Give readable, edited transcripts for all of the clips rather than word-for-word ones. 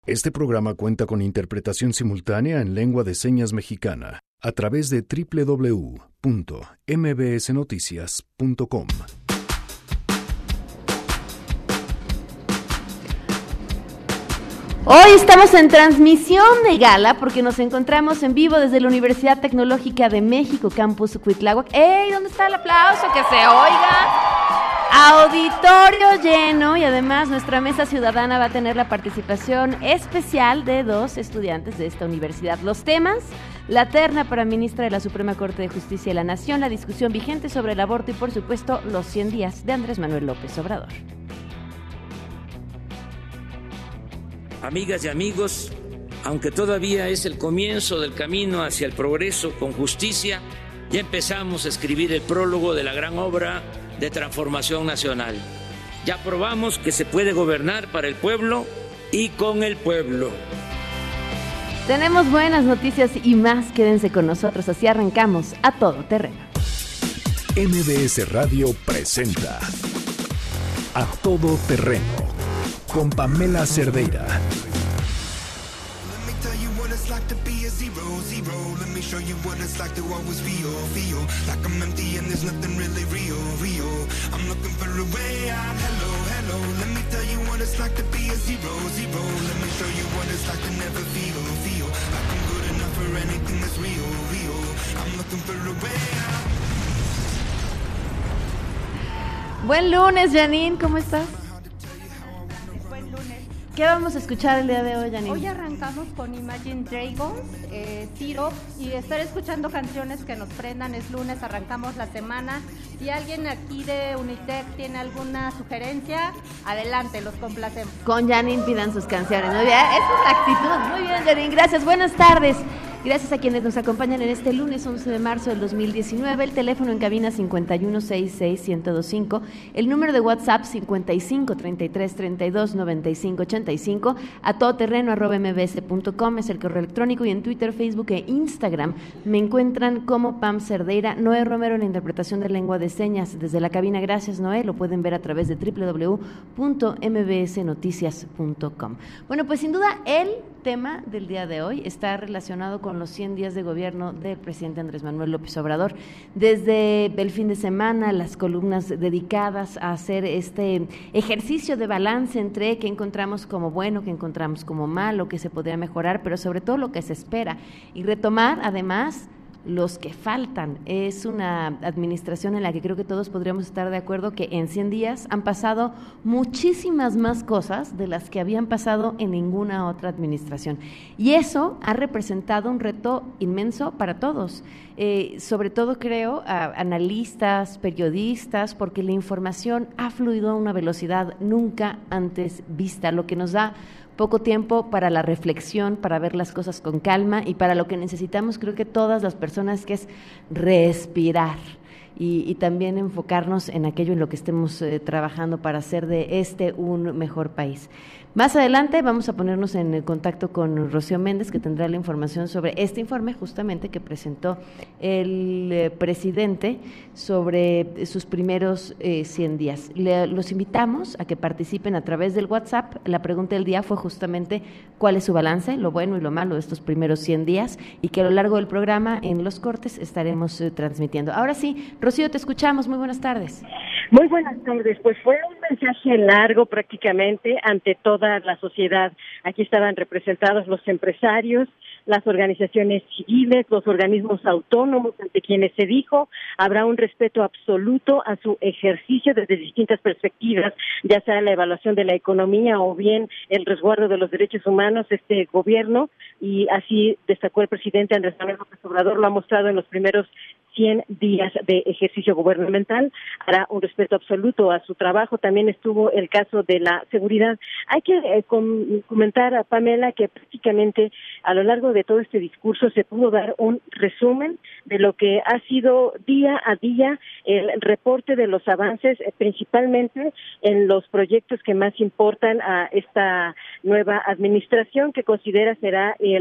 Este programa cuenta con interpretación simultánea en lengua de señas mexicana a través de www.mbsnoticias.com. Hoy estamos en transmisión de gala porque nos encontramos en vivo desde la Universidad Tecnológica de México, Campus Cuitláhuac. ¡Ey! ¿Dónde está el aplauso? ¡Que se oiga! Auditorio lleno, y además nuestra mesa ciudadana va a tener la participación especial de 2 estudiantes de esta universidad. Los temas: la terna para ministra de la Suprema Corte de Justicia de la Nación, la discusión vigente sobre el aborto y, por supuesto, los 100 días de Andrés Manuel López Obrador. Amigas y amigos, aunque todavía es el comienzo del camino hacia el progreso con justicia, ya empezamos a escribir el prólogo de la gran obra de transformación nacional. Ya probamos que se puede gobernar para el pueblo y con el pueblo. Tenemos buenas noticias y más. Quédense con nosotros, así arrancamos a todo terreno. MBS Radio presenta A Todo Terreno con Pamela Cerdeira. Buen lunes, Janine, ¿cómo estás? ¿Qué vamos a escuchar el día de hoy, Janine? Hoy arrancamos con Imagine Dragons, Tiro, y estar escuchando canciones que nos prendan. Es lunes, arrancamos la semana. Si alguien aquí de Unitec tiene alguna sugerencia, adelante, los complacemos. Con Janine pidan sus canciones, ¿no? Esa es la actitud. Muy bien, Janine, gracias. Buenas tardes. Gracias a quienes nos acompañan en este lunes 11 de marzo del 2019. El teléfono en cabina 5166-1025. El número de WhatsApp 5533329585. A todoterreno@mbs.com es el correo electrónico, y en Twitter, Facebook e Instagram me encuentran como Pam Cerdeira. Noé Romero en la interpretación de lengua de señas desde la cabina. Gracias, Noé. Lo pueden ver a través de www.mbsnoticias.com. Bueno, pues sin duda el tema del día de hoy está relacionado con los 100 días de gobierno del presidente Andrés Manuel López Obrador. Desde el fin de semana, las columnas dedicadas a hacer este ejercicio de balance entre qué encontramos como bueno, qué encontramos como malo, qué se podría mejorar, pero sobre todo lo que se espera, y retomar además los que faltan. Es una administración en la que creo que todos podríamos estar de acuerdo que en 100 días han pasado muchísimas más cosas de las que habían pasado en ninguna otra administración, y eso ha representado un reto inmenso para todos, sobre todo creo a analistas, periodistas, porque la información ha fluido a una velocidad nunca antes vista, lo que nos da poco tiempo para la reflexión, para ver las cosas con calma, y para lo que necesitamos, creo que todas las personas, que es respirar y también enfocarnos en aquello en lo que estemos trabajando para hacer de este un mejor país. Más adelante vamos a ponernos en contacto con Rocío Méndez, que tendrá la información sobre este informe justamente que presentó el presidente sobre sus primeros 100 días. Los invitamos a que participen a través del WhatsApp. La pregunta del día fue justamente cuál es su balance, lo bueno y lo malo de estos primeros 100 días, y que a lo largo del programa, en los cortes, estaremos transmitiendo. Ahora sí, Rocío, te escuchamos. Muy buenas tardes. Muy buenas tardes. Pues fue un mensaje largo prácticamente ante toda la sociedad. Aquí estaban representados los empresarios, las organizaciones civiles, los organismos autónomos, ante quienes se dijo habrá un respeto absoluto a su ejercicio desde distintas perspectivas, ya sea la evaluación de la economía o bien el resguardo de los derechos humanos. Este gobierno, y así destacó el presidente Andrés Manuel López Obrador, lo ha mostrado en los primeros 100 días de ejercicio gubernamental, hará un respeto absoluto a su trabajo. También estuvo el caso de la seguridad. Hay que comentar a Pamela que prácticamente a lo largo de todo este discurso se pudo dar un resumen de lo que ha sido día a día el reporte de los avances, principalmente en los proyectos que más importan a esta nueva administración, que considera será el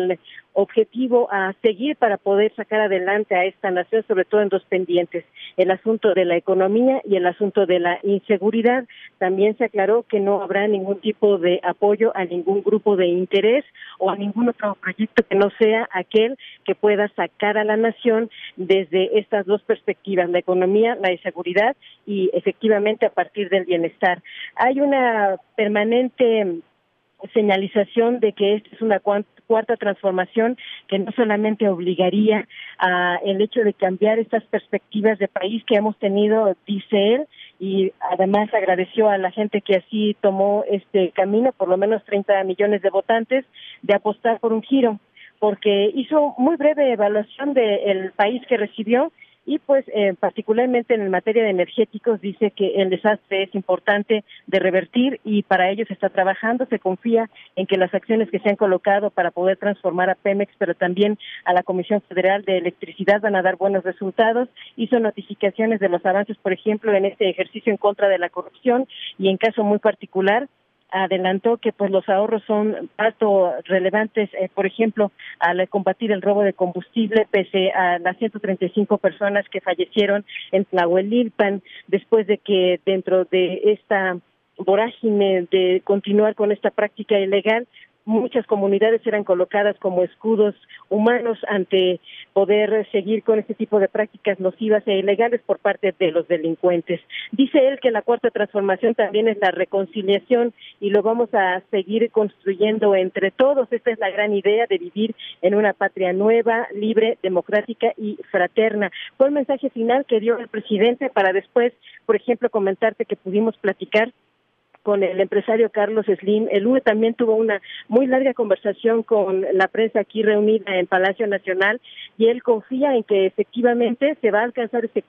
objetivo a seguir para poder sacar adelante a esta nación, sobre todo en dos pendientes, el asunto de la economía y el asunto de la inseguridad. También se aclaró que no habrá ningún tipo de apoyo a ningún grupo de interés o a ningún otro proyecto que no sea aquel que pueda sacar a la nación desde estas dos perspectivas, la economía, la inseguridad y efectivamente a partir del bienestar. Hay una permanente señalización de que esta es una cuarta transformación que no solamente obligaría a el hecho de cambiar estas perspectivas de país que hemos tenido, dice él, y además agradeció a la gente que así tomó este camino, por lo menos 30 millones de votantes, de apostar por un giro, porque hizo muy breve evaluación del país que recibió y pues particularmente en materia de energéticos dice que el desastre es importante de revertir y para ello se está trabajando. Se confía en que las acciones que se han colocado para poder transformar a Pemex, pero también a la Comisión Federal de Electricidad van a dar buenos resultados. Hizo notificaciones de los avances, por ejemplo, en este ejercicio en contra de la corrupción y en caso muy particular adelantó que pues los ahorros son tanto relevantes, por ejemplo, al combatir el robo de combustible, pese a las 135 personas que fallecieron en Tlahuelilpan, después de que dentro de esta vorágine de continuar con esta práctica ilegal, muchas comunidades eran colocadas como escudos humanos ante poder seguir con este tipo de prácticas nocivas e ilegales por parte de los delincuentes. Dice él que la cuarta transformación también es la reconciliación y lo vamos a seguir construyendo entre todos. Esta es la gran idea de vivir en una patria nueva, libre, democrática y fraterna. Fue el mensaje final que dio el presidente para después, por ejemplo, comentarte que pudimos platicar con el empresario Carlos Slim. El UE también tuvo una muy larga conversación con la prensa aquí reunida en Palacio Nacional y él confía en que efectivamente se va a alcanzar ese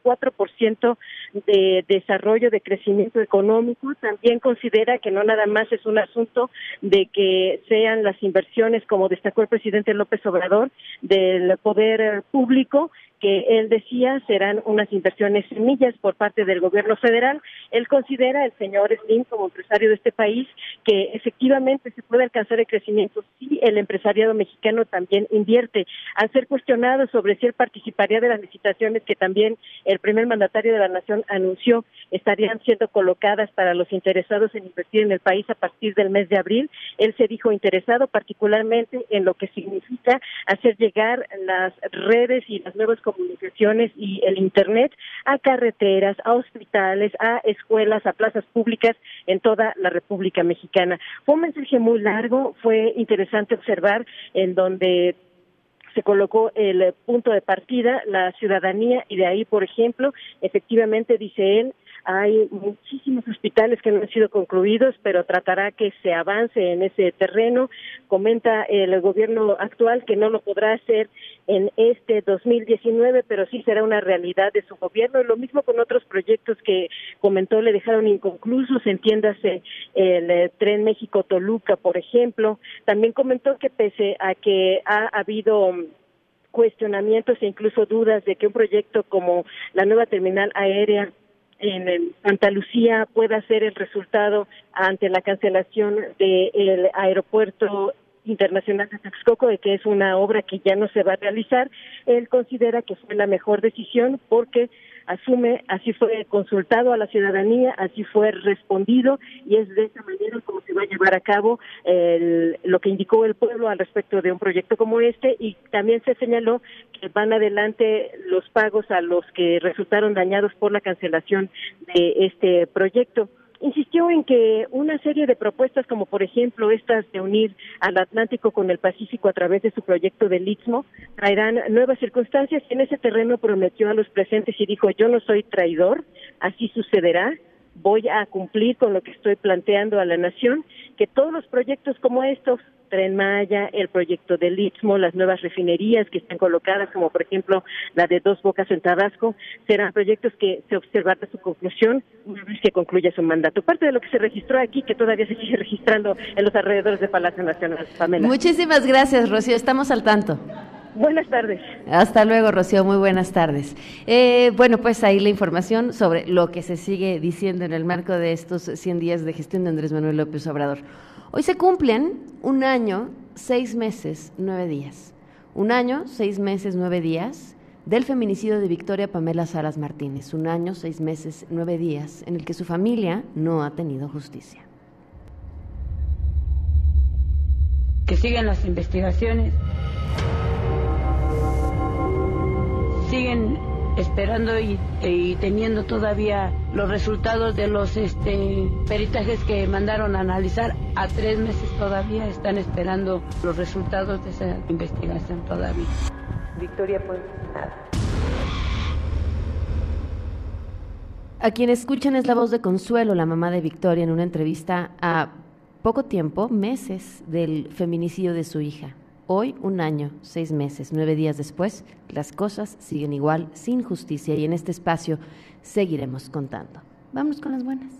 4% de desarrollo, de crecimiento económico. También considera que no nada más es un asunto de que sean las inversiones, como destacó el presidente López Obrador, del poder público, que él decía serán unas inversiones semillas por parte del gobierno federal. Él considera, el señor Slim, como empresario de este país, que efectivamente se puede alcanzar el crecimiento si el empresariado mexicano también invierte. Al ser cuestionado sobre si él participaría de las licitaciones que también el primer mandatario de la nación anunció estarían siendo colocadas para los interesados en invertir en el país a partir del mes de abril, él se dijo interesado particularmente en lo que significa hacer llegar las redes y las nuevas comunicaciones y el internet a carreteras, a hospitales, a escuelas, a plazas públicas en toda la República Mexicana. Fue un mensaje muy largo, fue interesante observar en donde se colocó el punto de partida, la ciudadanía, y de ahí, por ejemplo, efectivamente, dice él, hay muchísimos hospitales que no han sido concluidos, pero tratará que se avance en ese terreno. Comenta el gobierno actual que no lo podrá hacer en este 2019, pero sí será una realidad de su gobierno. Y lo mismo con otros proyectos que comentó le dejaron inconclusos, entiéndase el Tren México-Toluca, por ejemplo. También comentó que pese a que ha habido cuestionamientos e incluso dudas de que un proyecto como la nueva terminal aérea en Santa Lucía pueda ser el resultado ante la cancelación del aeropuerto internacional de Texcoco, de que es una obra que ya no se va a realizar. Él considera que fue la mejor decisión porque asume, así fue consultado a la ciudadanía, así fue respondido y es de esa manera como se va a llevar a cabo lo que indicó el pueblo al respecto de un proyecto como este. Y también se señaló que van adelante los pagos a los que resultaron dañados por la cancelación de este proyecto. Insistió en que una serie de propuestas, como por ejemplo estas de unir al Atlántico con el Pacífico a través de su proyecto del Istmo, traerán nuevas circunstancias. En ese terreno prometió a los presentes y dijo: yo no soy traidor, así sucederá, voy a cumplir con lo que estoy planteando a la nación, que todos los proyectos como estos, Tren Maya, el proyecto del Istmo, las nuevas refinerías que están colocadas, como por ejemplo la de Dos Bocas en Tabasco, serán proyectos que se observará su conclusión una vez que concluya su mandato. Parte de lo que se registró aquí, que todavía se sigue registrando en los alrededores de Palacio Nacional. Pamela. Muchísimas gracias, Rocío. Estamos al tanto. Buenas tardes. Hasta luego, Rocío. Muy buenas tardes. Bueno, pues ahí la información sobre lo que se sigue diciendo en el marco de estos 100 días de gestión de Andrés Manuel López Obrador. Hoy se cumplen 1 año, 6 meses, 9 días. 1 año, 6 meses, 9 días del feminicidio de Victoria Pamela Salas Martínez. 1 año, 6 meses, 9 días en el que su familia no ha tenido justicia. Que sigan las investigaciones, siguen esperando y teniendo todavía los resultados de los peritajes que mandaron a analizar. A 3 meses todavía están esperando los resultados de esa investigación todavía. Victoria, pues nada. A quien escuchan es la voz de Consuelo, la mamá de Victoria, en una entrevista a poco tiempo, meses del feminicidio de su hija. Hoy, 1 año, 6 meses, 9 días después, las cosas siguen igual, sin justicia, y en este espacio seguiremos contando. Vamos con las buenas.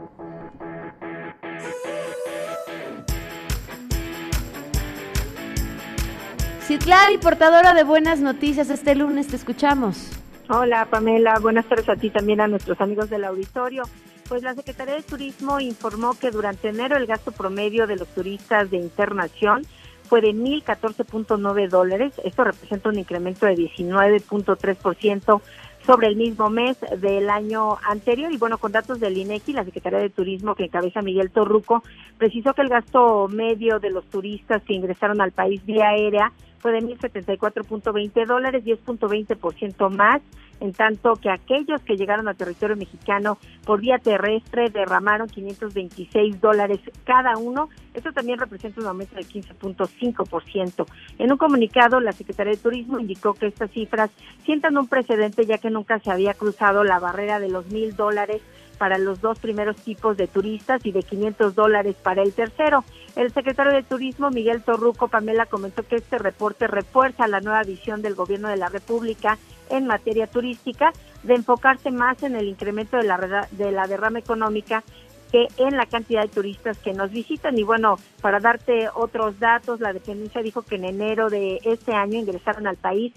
Citlali, portadora de buenas noticias, este lunes te escuchamos. Hola Pamela, buenas tardes a ti, también a nuestros amigos del auditorio. Pues la Secretaría de Turismo informó que durante enero el gasto promedio de los turistas de internación fue de $1,014.9. Esto representa un incremento de 19.3% sobre el mismo mes del año anterior. Y bueno, con datos del INEGI, la Secretaría de Turismo, que encabeza Miguel Torruco, precisó que el gasto medio de los turistas que ingresaron al país vía aérea fue de $1,074.20, 10.20% más, en tanto que aquellos que llegaron a territorio mexicano por vía terrestre derramaron $526 cada uno. Esto también representa un aumento del 15.5%. En un comunicado, la Secretaría de Turismo indicó que estas cifras sientan un precedente, ya que nunca se había cruzado la barrera de los $1,000 para los 2 primeros tipos de turistas y de $500 para el tercero. El secretario de Turismo, Miguel Torruco, Pamela, comentó que este reporte refuerza la nueva visión del Gobierno de la República en materia turística, de enfocarse más en el incremento de la derrama económica que en la cantidad de turistas que nos visitan. Y bueno, para darte otros datos, la dependencia dijo que en enero de este año ingresaron al país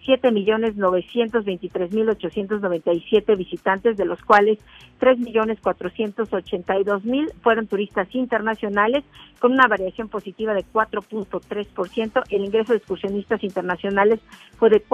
7.923.897 visitantes, de los cuales 3.482.000 fueron turistas internacionales, con una variación positiva de 4.3%. El ingreso de excursionistas internacionales fue de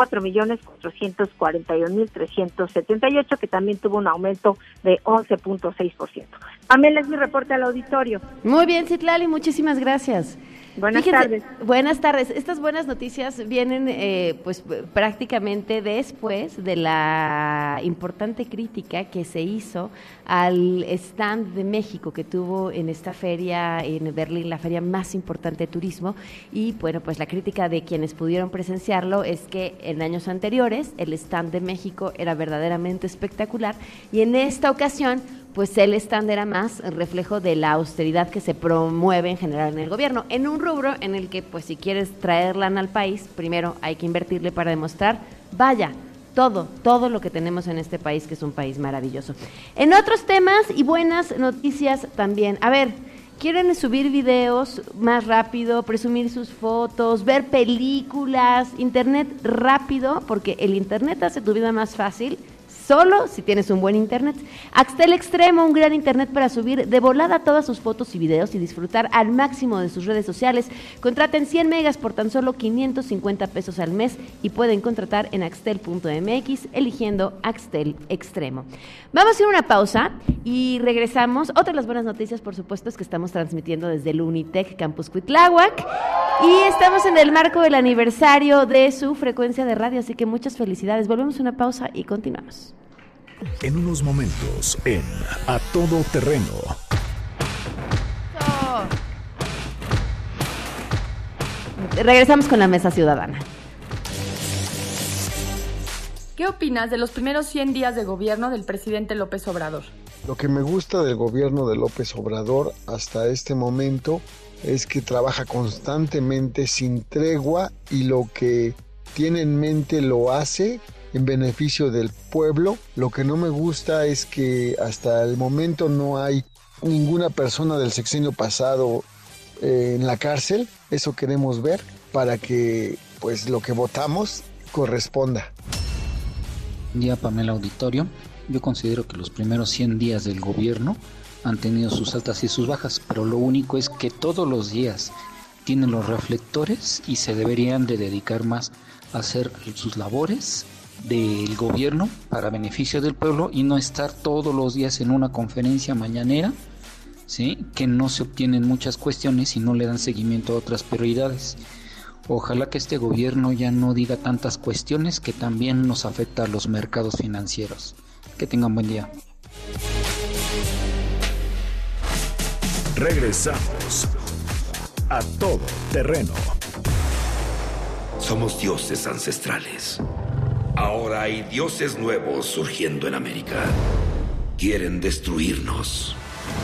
4.441.378, que también tuvo un aumento de 11.6%. Pamela, es mi reporte al auditorio. Muy bien, Citlali, muchísimas gracias. Buenas tardes. Buenas tardes. Estas buenas noticias vienen pues prácticamente después de la importante crítica que se hizo al stand de México que tuvo en esta feria en Berlín, la feria más importante de turismo. Y bueno, pues la crítica de quienes pudieron presenciarlo es que en años anteriores el stand de México era verdaderamente espectacular, y en esta ocasión pues el stand era más reflejo de la austeridad que se promueve en general en el gobierno, en un rubro en el que pues si quieres traer lana al país, primero hay que invertirle para demostrar, vaya, todo lo que tenemos en este país, que es un país maravilloso. En otros temas y buenas noticias también, a ver, quieren subir videos más rápido, presumir sus fotos, ver películas, internet rápido, porque el internet hace tu vida más fácil, solo si tienes un buen internet. Axtel Extremo, un gran internet para subir de volada todas sus fotos y videos y disfrutar al máximo de sus redes sociales. Contraten 100 megas por tan solo $550 al mes y pueden contratar en axtel.mx eligiendo Axtel Extremo. Vamos a ir a una pausa y regresamos. Otra de las buenas noticias, por supuesto, es que estamos transmitiendo desde el Unitec Campus Cuitláhuac y estamos en el marco del aniversario de su frecuencia de radio, así que muchas felicidades. Volvemos a una pausa y continuamos. En unos momentos, en A Todo Terreno. Regresamos con la Mesa Ciudadana. ¿Qué opinas de los primeros 100 días de gobierno del presidente López Obrador? Lo que me gusta del gobierno de López Obrador hasta este momento es que trabaja constantemente sin tregua y lo que tiene en mente lo hace en beneficio del pueblo. Lo que no me gusta es que hasta el momento no hay ninguna persona del sexenio pasado en la cárcel. Eso queremos ver para que pues lo que votamos corresponda. Buen día, Pamela Auditorio. Yo considero que los primeros 100 días del gobierno han tenido sus altas y sus bajas, pero lo único es que todos los días tienen los reflectores y se deberían de dedicar más a hacer sus labores del gobierno para beneficio del pueblo y no estar todos los días en una conferencia mañanera, ¿sí? Que no se obtienen muchas cuestiones y no le dan seguimiento a otras prioridades. Ojalá que este gobierno ya no diga tantas cuestiones que también nos afecta a los mercados financieros. Que tengan buen día. Regresamos a Todo Terreno. Somos dioses ancestrales. Ahora hay dioses nuevos surgiendo en América. Quieren destruirnos.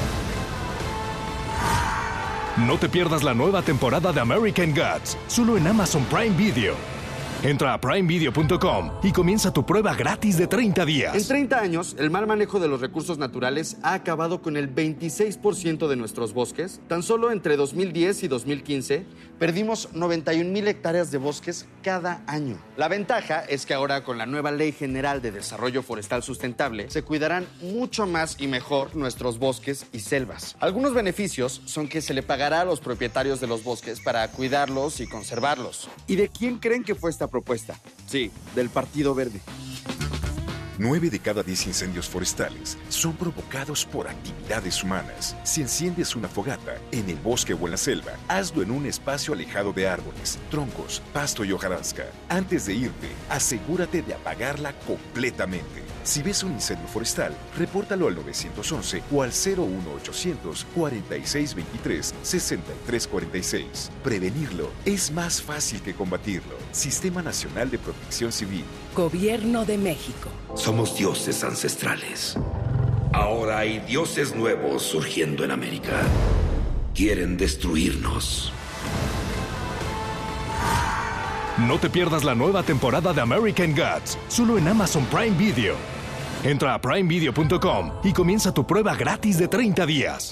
No te pierdas la nueva temporada de American Gods, solo en Amazon Prime Video. Entra a primevideo.com y comienza tu prueba gratis de 30 días. En 30 años, el mal manejo de los recursos naturales ha acabado con el 26% de nuestros bosques. Tan solo entre 2010 y 2015, perdimos 91,000 hectáreas de bosques cada año. La ventaja es que ahora, con la nueva Ley General de Desarrollo Forestal Sustentable, se cuidarán mucho más y mejor nuestros bosques y selvas. Algunos beneficios son que se le pagará a los propietarios de los bosques para cuidarlos y conservarlos. ¿Y de quién creen que fue esta propuesta? Sí, del Partido Verde. 9 de cada 10 incendios forestales son provocados por actividades humanas. Si enciendes una fogata en el bosque o en la selva, hazlo en un espacio alejado de árboles, troncos, pasto y hojarasca. Antes de irte, asegúrate de apagarla completamente. Si ves un incendio forestal, repórtalo al 911 o al 01800 4623 6346. Prevenirlo es más fácil que combatirlo. Sistema Nacional de Protección Civil. Gobierno de México. Somos dioses ancestrales. Ahora hay dioses nuevos surgiendo en América. Quieren destruirnos. No te pierdas la nueva temporada de American Gods, solo en Amazon Prime Video. Entra a primevideo.com y comienza tu prueba gratis de 30 días.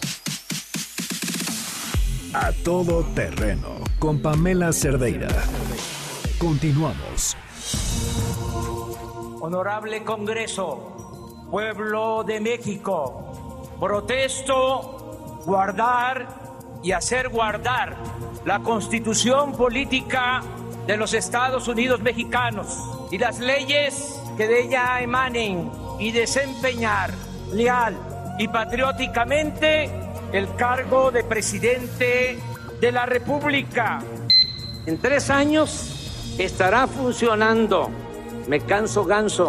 A Todo Terreno, con Pamela Cerdeira. Continuamos. Honorable Congreso, pueblo de México, protesto guardar y hacer guardar la Constitución política de los Estados Unidos mexicanos y las leyes que de ella emanen y desempeñar leal y patrióticamente el cargo de presidente de la República. En 3 años estará funcionando. Me canso ganso,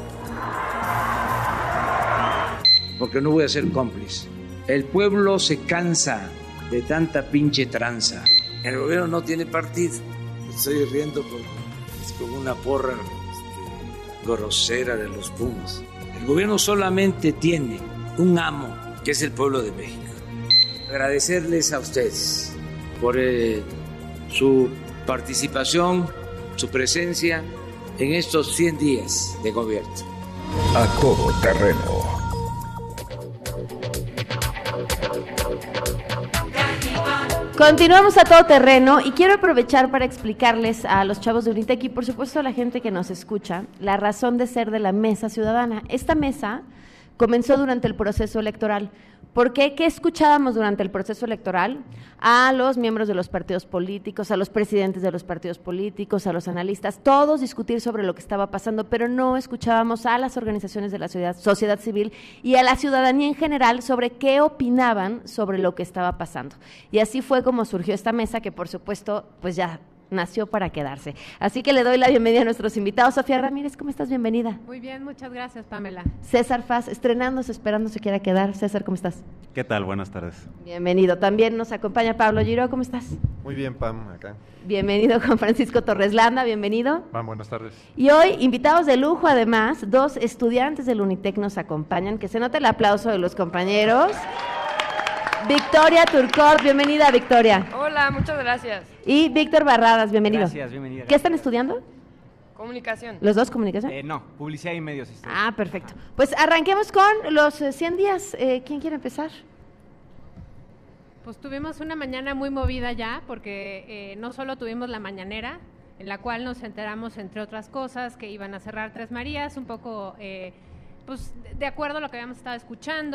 porque no voy a ser cómplice. El pueblo se cansa de tanta pinche tranza. El gobierno no tiene partido. Estoy riendo porque es como una porra grosera de los Pumas. El gobierno solamente tiene un amo, que es el pueblo de México. Agradecerles a ustedes por su participación, su presencia en estos 100 días de gobierno. A Todo Terreno. Continuamos a Todo Terreno y quiero aprovechar para explicarles a los chavos de Unitec y por supuesto a la gente que nos escucha la razón de ser de la Mesa Ciudadana. Esta mesa comenzó durante el proceso electoral. ¿Por qué? ¿Qué escuchábamos durante el proceso electoral? A los miembros de los partidos políticos, a los presidentes de los partidos políticos, a los analistas, todos discutir sobre lo que estaba pasando, pero no escuchábamos a las organizaciones de la sociedad civil y a la ciudadanía en general sobre qué opinaban sobre lo que estaba pasando. Y así fue como surgió esta mesa que, por supuesto, pues ya nació para quedarse. Así que le doy la bienvenida a nuestros invitados. Sofía Ramírez, ¿cómo estás? Bienvenida. Muy bien, muchas gracias, Pamela. César Faz, estrenándose, esperando se quiera quedar. César, ¿cómo estás? ¿Qué tal? Buenas tardes. Bienvenido. También nos acompaña Pablo Giró, ¿cómo estás? Muy bien, Pam, acá. Bienvenido, Juan Francisco Torres Landa, bienvenido. Pam, buenas tardes. Y hoy, invitados de lujo, además, 2 estudiantes del Unitec nos acompañan. Que se note el aplauso de los compañeros. Victoria Turcot, bienvenida, Victoria. Hola, muchas gracias. Y Víctor Barradas, bienvenido. Gracias, bienvenida. ¿Qué están estudiando? Comunicación. ¿Los dos comunicación? No, publicidad y medios. Ah, perfecto. Pues arranquemos con los 100 días. ¿Quién quiere empezar? Pues tuvimos una mañana muy movida ya, porque no solo tuvimos la mañanera, en la cual nos enteramos, entre otras cosas, que iban a cerrar Tres Marías, un poco pues de acuerdo a lo que habíamos estado escuchando.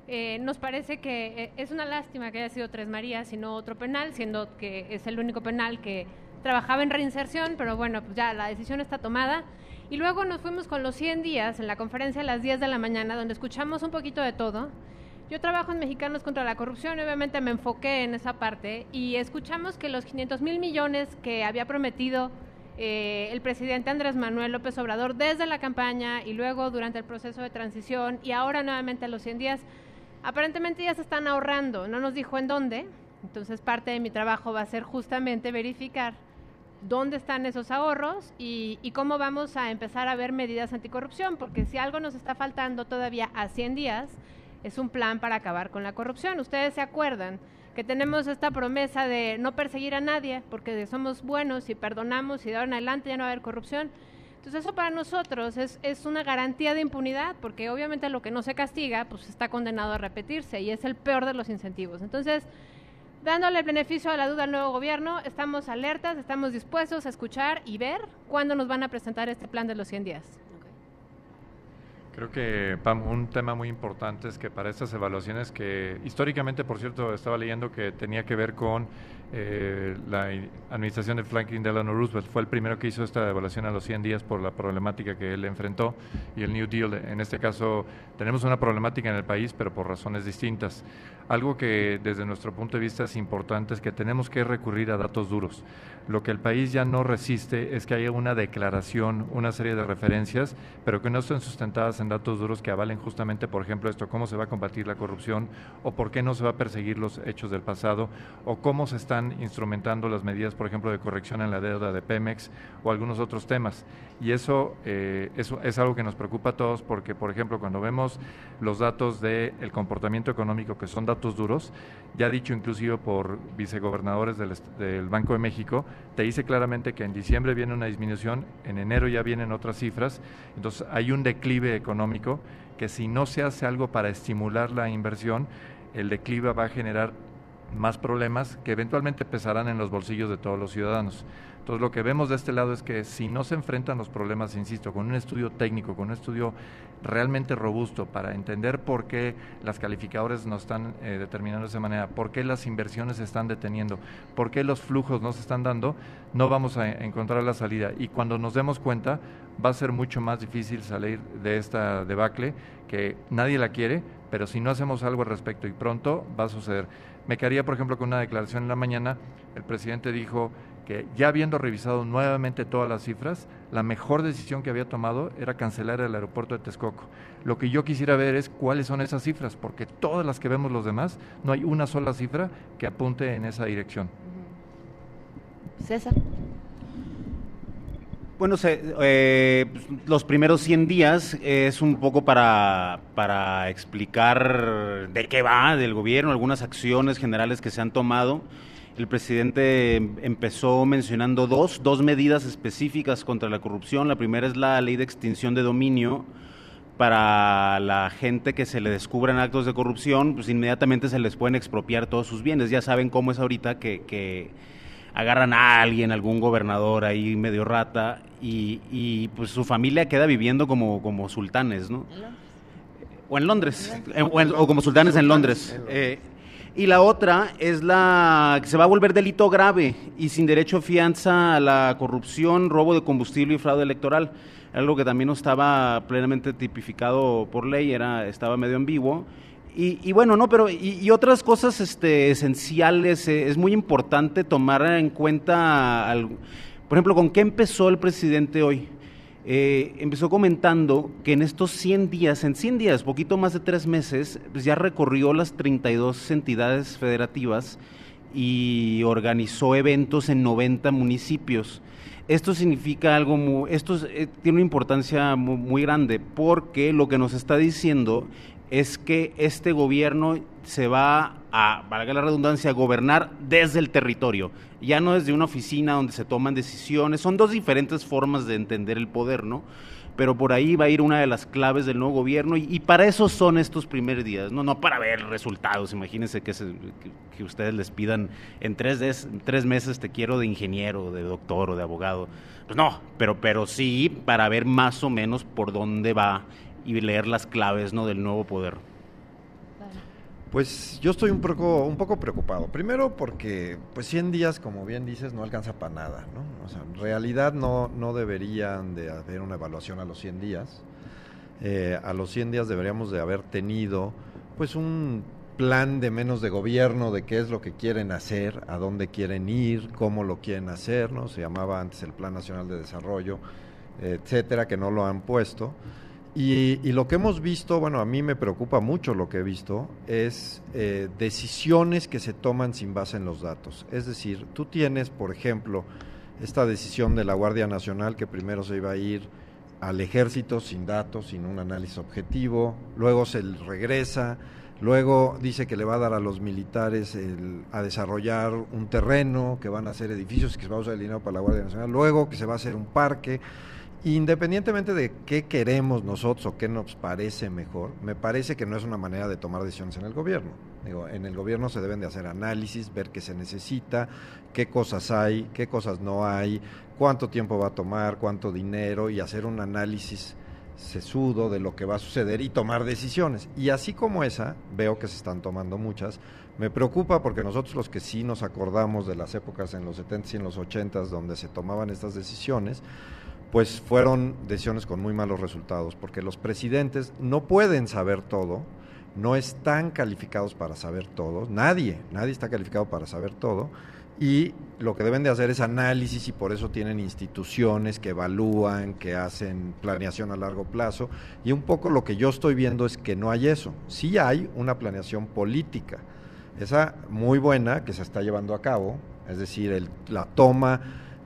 Nos parece que es una lástima que haya sido Tres Marías y no otro penal, siendo que es el único penal que trabajaba en reinserción, pero bueno, pues ya la decisión está tomada. Y luego nos fuimos con los 100 días en la conferencia a las 10 de la mañana, donde escuchamos un poquito de todo. Yo trabajo en Mexicanos contra la Corrupción y obviamente me enfoqué en esa parte y escuchamos que los 500,000 millones que había prometido el presidente Andrés Manuel López Obrador desde la campaña y luego durante el proceso de transición y ahora nuevamente a los 100 días, aparentemente ya se están ahorrando, no nos dijo en dónde, entonces parte de mi trabajo va a ser justamente verificar dónde están esos ahorros y cómo vamos a empezar a ver medidas anticorrupción, porque si algo nos está faltando todavía a 100 días, es un plan para acabar con la corrupción. Ustedes se acuerdan que tenemos esta promesa de no perseguir a nadie, porque somos buenos y perdonamos y de ahora en adelante ya no va a haber corrupción. Entonces eso para nosotros es una garantía de impunidad, porque obviamente lo que no se castiga pues está condenado a repetirse y es el peor de los incentivos. Entonces, dándole el beneficio a la duda al nuevo gobierno, estamos alertas, estamos dispuestos a escuchar y ver cuándo nos van a presentar este plan de los 100 días. Creo que, Pam, un tema muy importante es que para estas evaluaciones que históricamente, por cierto, estaba leyendo que tenía que ver con la administración de Franklin Delano Roosevelt, fue el primero que hizo esta evaluación a los 100 días por la problemática que él enfrentó y el New Deal. En este caso tenemos una problemática en el país, pero por razones distintas. Algo que desde nuestro punto de vista es importante es que tenemos que recurrir a datos duros. Lo que el país ya no resiste es que haya una declaración, una serie de referencias, pero que no estén sustentadas en datos duros que avalen justamente, por ejemplo, esto, cómo se va a combatir la corrupción o por qué no se va a perseguir los hechos del pasado o cómo se están instrumentando las medidas, por ejemplo, de corrección en la deuda de Pemex o algunos otros temas. Y eso es algo que nos preocupa a todos porque, por ejemplo, cuando vemos los datos del comportamiento económico, que son datos duros, ya dicho inclusive por vicegobernadores del Banco de México, te dice claramente que en diciembre viene una disminución, en enero ya vienen otras cifras, entonces hay un declive económico que si no se hace algo para estimular la inversión, el declive va a generar más problemas que eventualmente pesarán en los bolsillos de todos los ciudadanos. Entonces lo que vemos de este lado es que si no se enfrentan los problemas, insisto, con un estudio técnico, con un estudio realmente robusto para entender por qué las calificadoras no están determinando de esa manera, por qué las inversiones se están deteniendo, por qué los flujos no se están dando, no vamos a encontrar la salida. Y cuando nos demos cuenta, va a ser mucho más difícil salir de esta debacle, que nadie la quiere, pero si no hacemos algo al respecto y pronto va a suceder. Me quedaría, por ejemplo, con una declaración en la mañana, el presidente dijo que ya habiendo revisado nuevamente todas las cifras, la mejor decisión que había tomado era cancelar el aeropuerto de Texcoco. Lo que yo quisiera ver es cuáles son esas cifras, porque todas las que vemos los demás, no hay una sola cifra que apunte en esa dirección. César. Bueno, los primeros 100 días es un poco para explicar de qué va del gobierno, algunas acciones generales que se han tomado. El presidente empezó mencionando dos medidas específicas contra la corrupción. La primera es la ley de extinción de dominio. Para la gente que se le descubran actos de corrupción, pues inmediatamente se les pueden expropiar todos sus bienes. Ya saben cómo es ahorita que agarran a alguien, algún gobernador ahí medio rata, y pues su familia queda viviendo como sultanes, ¿no? O en Londres, o como sultanes en Londres. Y la otra es la que se va a volver delito grave y sin derecho a fianza a la corrupción, robo de combustible y fraude electoral. Algo que también no estaba plenamente tipificado por ley, estaba medio ambiguo. Y bueno, no, pero y otras cosas esenciales, es muy importante tomar en cuenta, por ejemplo, ¿con qué empezó el presidente hoy? Empezó comentando que en estos 100 días, poquito más de 3 meses, pues ya recorrió las 32 entidades federativas y organizó eventos en 90 municipios. Esto significa tiene una importancia muy grande, porque lo que nos está diciendo es que este gobierno se va a, valga la redundancia, a gobernar desde el territorio, ya no desde una oficina donde se toman decisiones. Son dos diferentes formas de entender el poder, ¿no? Pero por ahí va a ir una de las claves del nuevo gobierno y para eso son estos primeros días, no para ver resultados. Imagínense que ustedes les pidan en 3 meses te quiero de ingeniero, de doctor o de abogado. Pues no, pero sí para ver más o menos por dónde va y leer las claves, ¿no?, del nuevo poder. Pues yo estoy un poco preocupado. Primero porque pues 100 días, como bien dices, no alcanza para nada, ¿no? O sea, en realidad no deberían de haber una evaluación a los 100 días. A los 100 días deberíamos de haber tenido pues un plan de menos de gobierno de qué es lo que quieren hacer, a dónde quieren ir, cómo lo quieren hacer, ¿no? Se llamaba antes el Plan Nacional de Desarrollo, etcétera, que no lo han puesto. Y lo que hemos visto, bueno, a mí me preocupa mucho lo que he visto, es decisiones que se toman sin base en los datos. Es decir, tú tienes, por ejemplo, esta decisión de la Guardia Nacional que primero se iba a ir al ejército sin datos, sin un análisis objetivo, luego se regresa, luego dice que le va a dar a los militares a desarrollar un terreno, que van a hacer edificios, que se va a usar el dinero para la Guardia Nacional, luego que se va a hacer un parque. Independientemente de qué queremos nosotros o qué nos parece mejor, me parece que no es una manera de tomar decisiones en el gobierno. Digo, en el gobierno se deben de hacer análisis, ver qué se necesita, qué cosas hay, qué cosas no hay, cuánto tiempo va a tomar, cuánto dinero, y hacer un análisis sesudo de lo que va a suceder y tomar decisiones. Y así como esa, veo que se están tomando muchas. Me preocupa porque nosotros los que sí nos acordamos de las épocas en los 70s y en los 80s donde se tomaban estas decisiones, pues fueron decisiones con muy malos resultados, porque los presidentes no pueden saber todo, no están calificados para saber todo, nadie está calificado para saber todo, y lo que deben de hacer es análisis, y por eso tienen instituciones que evalúan, que hacen planeación a largo plazo, y un poco lo que yo estoy viendo es que no hay eso. Sí hay una planeación política, esa muy buena que se está llevando a cabo, es decir, la toma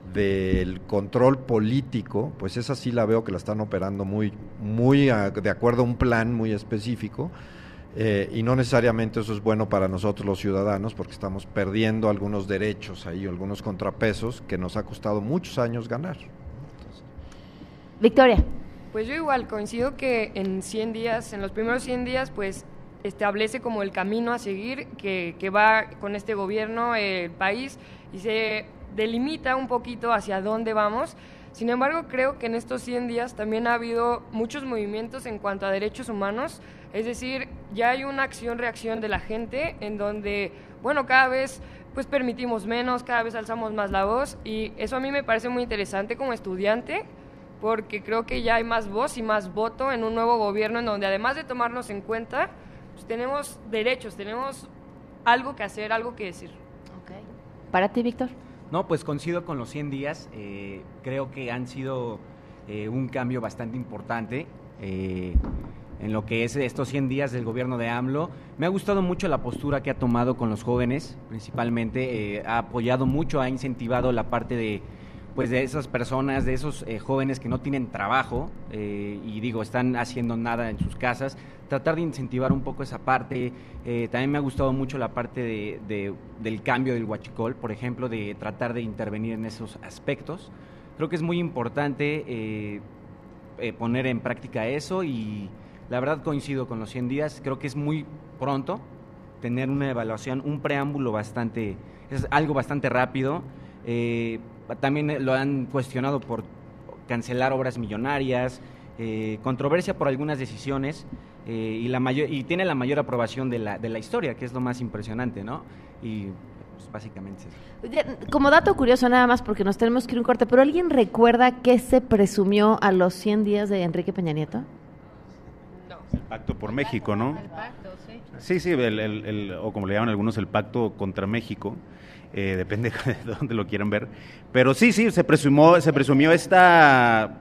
del control político, pues esa sí la veo que la están operando muy de acuerdo a un plan muy específico, y no necesariamente eso es bueno para nosotros los ciudadanos, porque estamos perdiendo algunos derechos ahí, algunos contrapesos que nos ha costado muchos años ganar. Victoria. Pues yo igual coincido que en los primeros 100 días, pues establece como el camino a seguir que va con este gobierno, el país, y se delimita un poquito hacia dónde vamos. Sin embargo, creo que en estos 100 días también ha habido muchos movimientos en cuanto a derechos humanos, es decir, ya hay una acción-reacción de la gente en donde, bueno, cada vez pues permitimos menos, cada vez alzamos más la voz, y eso a mí me parece muy interesante como estudiante, porque creo que ya hay más voz y más voto en un nuevo gobierno en donde, además de tomarnos en cuenta, pues tenemos derechos, tenemos algo que hacer, algo que decir. Okay. ¿Para ti, Víctor? No, pues coincido con los 100 días, creo que han sido un cambio bastante importante en lo que es estos 100 días del gobierno de AMLO. Me ha gustado mucho la postura que ha tomado con los jóvenes, principalmente, ha apoyado mucho, ha incentivado la parte de esas personas, de esos jóvenes que no tienen trabajo están haciendo nada en sus casas, tratar de incentivar un poco esa parte. También me ha gustado mucho la parte del cambio del huachicol, por ejemplo, de tratar de intervenir en esos aspectos. Creo que es muy importante poner en práctica eso, y la verdad coincido con los 100 días, creo que es muy pronto tener una evaluación, un preámbulo es algo bastante rápido. También lo han cuestionado por cancelar obras millonarias, controversia por algunas decisiones, y tiene la mayor aprobación de la historia, que es lo más impresionante, ¿no? Y pues, básicamente es eso. Como dato curioso, nada más porque nos tenemos que ir a un corte, pero ¿alguien recuerda qué se presumió a los 100 días de Enrique Peña Nieto? No. El Pacto por México, ¿no? El pacto, sí. Sí, o como le llaman algunos, el Pacto contra México. Depende de dónde lo quieran ver, pero sí, se presumió esta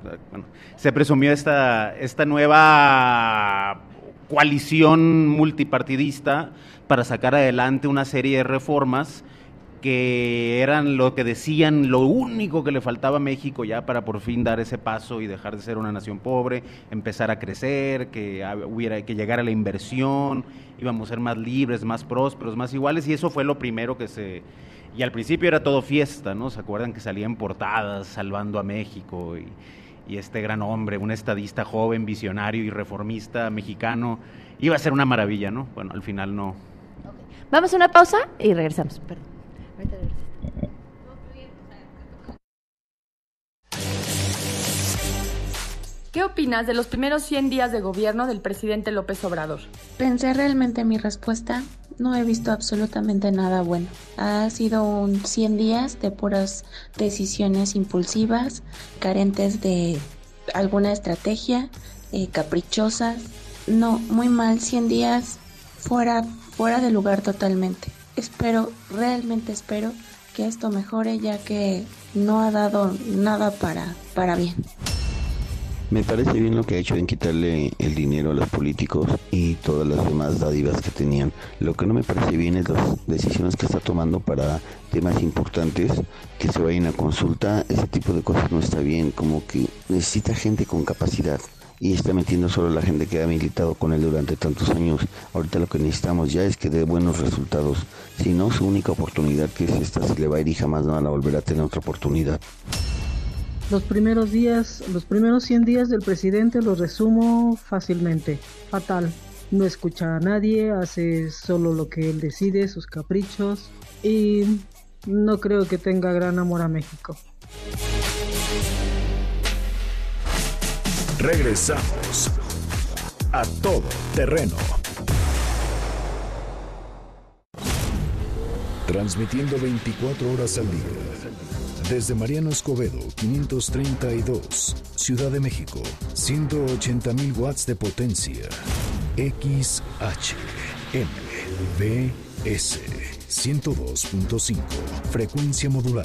nueva coalición multipartidista para sacar adelante una serie de reformas que eran lo que decían, lo único que le faltaba a México ya para por fin dar ese paso y dejar de ser una nación pobre, empezar a crecer, que llegara la inversión, íbamos a ser más libres, más prósperos, más iguales, y eso fue lo primero y al principio era todo fiesta, ¿no? ¿Se acuerdan que salían portadas salvando a México y este gran hombre, un estadista joven, visionario y reformista mexicano, iba a ser una maravilla, ¿no? Bueno, al final no. Okay. Vamos a una pausa y regresamos. Perdón. Ahorita regresamos. ¿Qué opinas de los primeros 100 días de gobierno del presidente López Obrador? Pensé realmente mi respuesta no he visto absolutamente nada bueno. Ha sido un 100 días de puras decisiones impulsivas, carentes de alguna estrategia, caprichosas. No, muy mal, 100 días fuera de lugar totalmente. Realmente espero que esto mejore, ya que no ha dado nada para bien. Me parece bien lo que ha hecho en quitarle el dinero a los políticos y todas las demás dádivas que tenían. Lo que no me parece bien es las decisiones que está tomando para temas importantes, que se vayan a consulta. Ese tipo de cosas no está bien, como que necesita gente con capacidad y está metiendo solo a la gente que ha militado con él durante tantos años. Ahorita lo que necesitamos ya es que dé buenos resultados. Si no, su única oportunidad, que es esta, se le va a ir y jamás van a volver a tener otra oportunidad. Los primeros 100 días del presidente los resumo fácilmente. Fatal. No escucha a nadie, hace solo lo que él decide, sus caprichos, y no creo que tenga gran amor a México. Regresamos a Todo Terreno. Transmitiendo 24 horas al día. Desde Mariano Escobedo, 532, Ciudad de México, 180,000 watts de potencia. XHMBS 102.5, frecuencia modulada.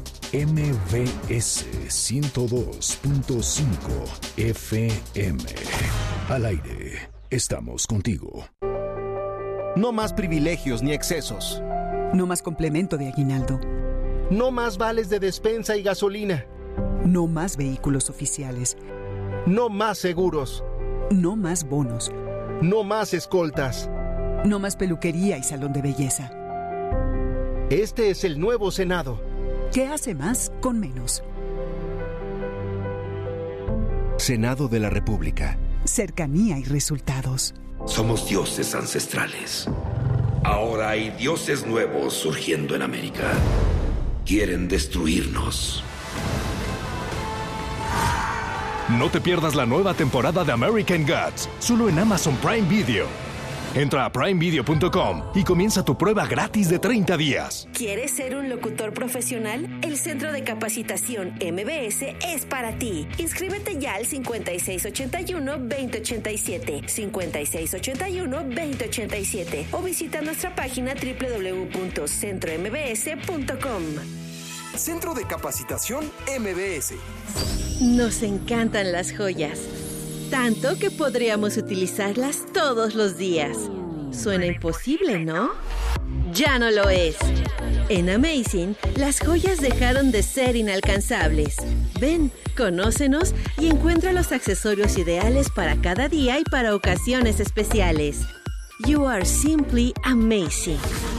MBS 102.5 FM. Al aire, estamos contigo. No más privilegios ni excesos. No más complemento de aguinaldo. No más vales de despensa y gasolina. No más vehículos oficiales. No más seguros. No más bonos. No más escoltas. No más peluquería y salón de belleza. Este es el nuevo Senado. ¿Qué hace más con menos? Senado de la República. Cercanía y resultados. Somos dioses ancestrales. Ahora hay dioses nuevos surgiendo en América. Quieren destruirnos. No te pierdas la nueva temporada de American Gods, solo en Amazon Prime Video. Entra a primevideo.com y comienza tu prueba gratis de 30 días. ¿Quieres ser un locutor profesional? El Centro de Capacitación MBS es para ti. Inscríbete ya al 5681-2087, 5681-2087 o visita nuestra página www.centrombs.com. Centro de Capacitación MBS. Nos encantan las joyas, tanto que podríamos utilizarlas todos los días. Suena imposible, ¿no? Ya no lo es. En Amazing, las joyas dejaron de ser inalcanzables. Ven, conócenos y encuentra los accesorios ideales para cada día y para ocasiones especiales. You are simply amazing.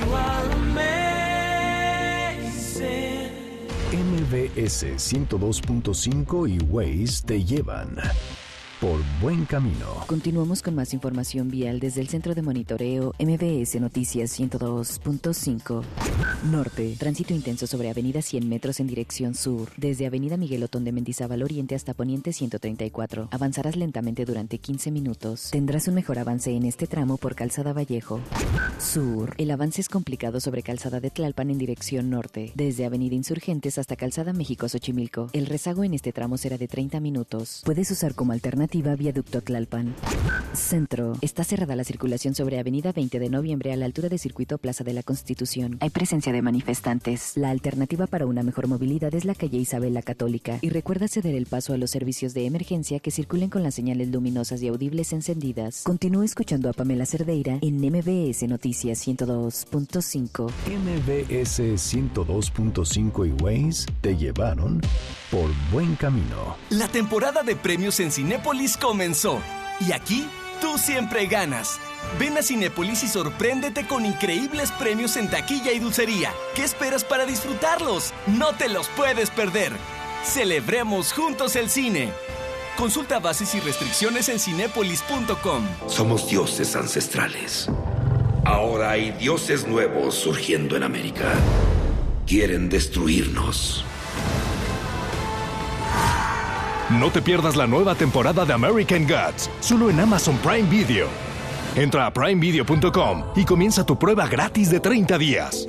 MBS 102.5 y Waze te llevan por buen camino. Continuamos con más información vial desde el Centro de Monitoreo MBS Noticias 102.5. Norte, tránsito intenso sobre Avenida 100 metros en dirección sur, desde Avenida Miguel Otón de Mendizábal Oriente hasta Poniente 134. Avanzarás lentamente durante 15 minutos. Tendrás un mejor avance en este tramo por Calzada Vallejo. Sur, el avance es complicado sobre Calzada de Tlalpan en dirección norte, desde Avenida Insurgentes hasta Calzada México-Xochimilco. El rezago en este tramo será de 30 minutos. Puedes usar como alternativa Viaducto Tlalpan. Centro. Está cerrada la circulación sobre Avenida 20 de Noviembre a la altura de Circuito Plaza de la Constitución. Hay presencia de manifestantes. La alternativa para una mejor movilidad es la calle Isabel la Católica. Y recuerda ceder el paso a los servicios de emergencia que circulen con las señales luminosas y audibles encendidas. Continúa escuchando a Pamela Cerdeira en MBS Noticias 102.5. MBS 102.5 y Waze te llevaron por buen camino. La temporada de premios en Cinépolis comenzó. Y aquí, tú siempre ganas. Ven a Cinépolis y sorpréndete con increíbles premios en taquilla y dulcería. ¿Qué esperas para disfrutarlos? No te los puedes perder. Celebremos juntos el cine. Consulta bases y restricciones en cinépolis.com. Somos dioses ancestrales. Ahora hay dioses nuevos surgiendo en América. Quieren destruirnos. No te pierdas la nueva temporada de American Gods, solo en Amazon Prime Video. Entra a primevideo.com y comienza tu prueba gratis de 30 días.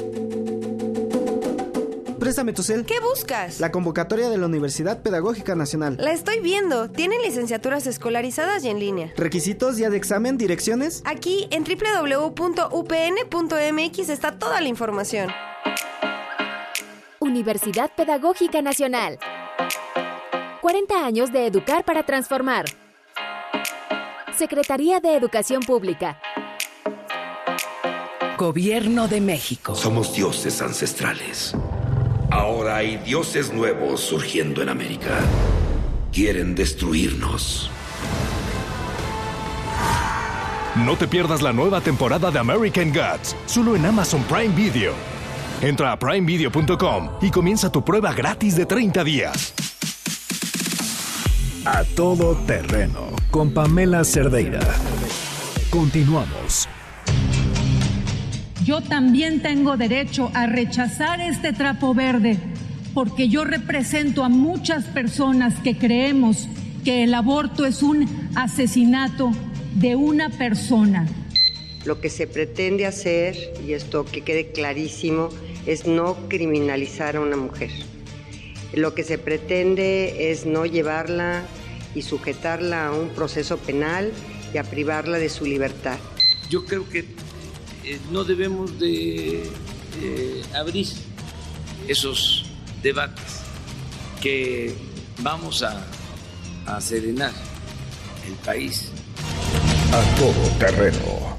Préstame tu cel. ¿Qué buscas? La convocatoria de la Universidad Pedagógica Nacional. La estoy viendo. Tienen licenciaturas escolarizadas y en línea. ¿Requisitos, día de examen, direcciones? Aquí, en www.upn.mx está toda la información. Universidad Pedagógica Nacional. 40 años de educar para transformar. Secretaría de Educación Pública. Gobierno de México. Somos dioses ancestrales. Ahora hay dioses nuevos surgiendo en América. Quieren destruirnos. No te pierdas la nueva temporada de American Gods, solo en Amazon Prime Video. Entra a primevideo.com y comienza tu prueba gratis de 30 días. A todo terreno con Pamela Cerdeira. Continuamos. Yo también tengo derecho a rechazar este trapo verde, porque yo represento a muchas personas que creemos que el aborto es un asesinato de una persona. Lo que se pretende hacer, y esto que quede clarísimo, es no criminalizar a una mujer. Lo que se pretende es no llevarla y sujetarla a un proceso penal y a privarla de su libertad. Yo creo que no debemos de abrir esos debates, que vamos a serenar el país. A todo terreno.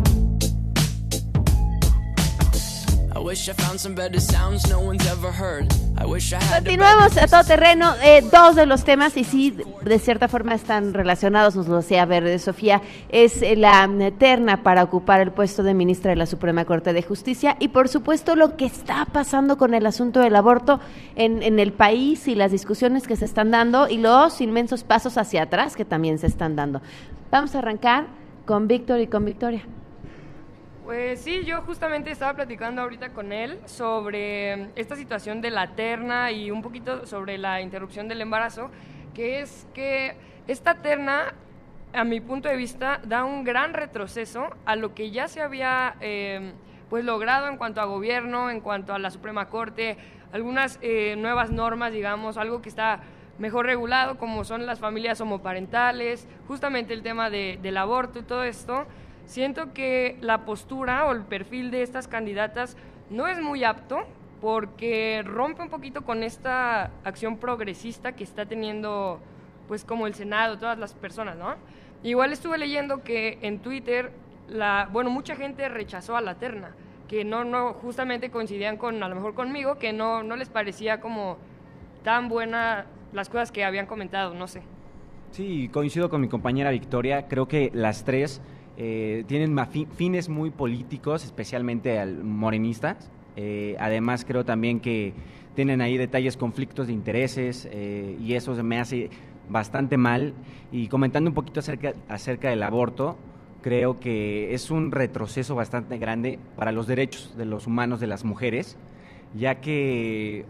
Continuamos a todo terreno. Dos de los temas, y sí, de cierta forma están relacionados, nos lo hacía ver Sofía, es la terna para ocupar el puesto de ministra de la Suprema Corte de Justicia y por supuesto lo que está pasando con el asunto del aborto en el país y las discusiones que se están dando y los inmensos pasos hacia atrás que también se están dando. Vamos a arrancar con Víctor y con Victoria. Pues sí, yo justamente estaba platicando ahorita con él sobre esta situación de la terna y un poquito sobre la interrupción del embarazo, que es que esta terna, a mi punto de vista, da un gran retroceso a lo que ya se había pues logrado en cuanto a gobierno, en cuanto a la Suprema Corte, algunas nuevas normas, digamos, algo que está mejor regulado, como son las familias homoparentales, justamente el tema del aborto y todo esto. Siento que la postura o el perfil de estas candidatas no es muy apto porque rompe un poquito con esta acción progresista que está teniendo, pues, como el Senado, todas las personas, ¿no? Igual estuve leyendo que en Twitter, mucha gente rechazó a la terna, que no justamente coincidían a lo mejor conmigo, que no les parecía como tan buena las cosas que habían comentado, no sé. Sí, coincido con mi compañera Victoria, creo que las tres tienen fines muy políticos, especialmente morenistas. Además, creo también que tienen ahí detalles, conflictos de intereses, y eso se me hace bastante mal. Y comentando un poquito acerca del aborto, creo que es un retroceso bastante grande para los derechos de los humanos de las mujeres, ya que,